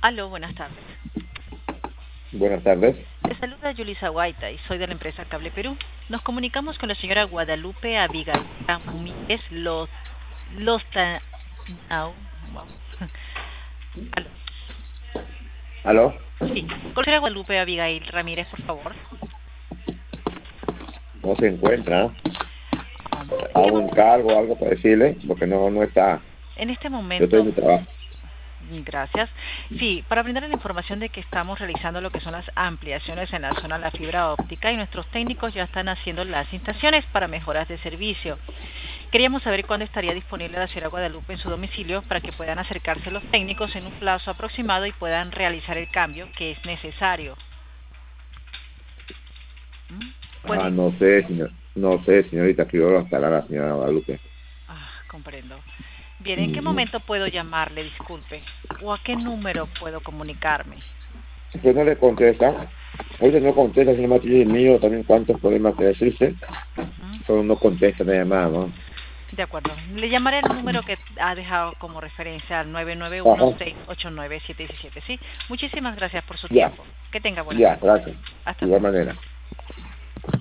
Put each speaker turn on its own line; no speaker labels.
Aló, buenas tardes.
Buenas tardes.
Le saluda Yulisa Guaita y soy de la empresa Cable Perú. Nos comunicamos con la señora Guadalupe Abigail Ramírez Lostanao. Wow. Aló.
¿Aló?
Sí, con la señora Guadalupe Abigail Ramírez, por favor.
No se encuentra.
¿En qué
¿Hago un cargo o algo para decirle? Porque no está.
En este
Yo estoy en
momento,
mi trabajo.
gracias. Sí, para brindarle la información de que estamos realizando lo que son las ampliaciones en la zona de la fibra óptica y nuestros técnicos ya están haciendo las instalaciones para mejoras de servicio. Queríamos saber cuándo estaría disponible la señora Guadalupe en su domicilio para que puedan acercarse los técnicos en un plazo aproximado y puedan realizar el cambio que es necesario.
Ah,
¿Puede?
no sé, señor. No sé, señorita, que yo estará la señora Guadalupe.
Comprendo. Bien, ¿en qué
Ujú.
momento puedo llamarle, disculpe? ¿O a qué número puedo comunicarme?
Usted no le contesta. Ahorita no contesta, señor Matilde mío, también cuántos problemas que decirse.
Ujú.
Solo no contesta la llamada, ¿no?
De acuerdo. Le llamaré el número que ha dejado como referencia al
Ajá.
991-689-717. Sí, muchísimas gracias por su
Ya,
tiempo. Que tenga buenas
ya,
tardes.
gracias.
Hasta
De igual
luego.
manera.